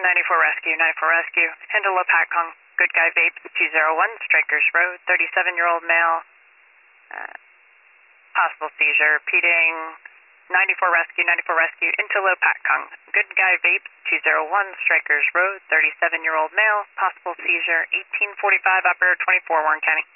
94 Rescue, 94 Rescue. Hindle Patcong, Good Guy Vapes, 201, Strikers Road, 37-year-old male. Possible seizure, repeating 94 Rescue, 94 Rescue, Intelo Patcong. Good Guy Vapes, 201, Strikers Road, 37-year-old male. Possible seizure, 1845, operator 24, Warren County.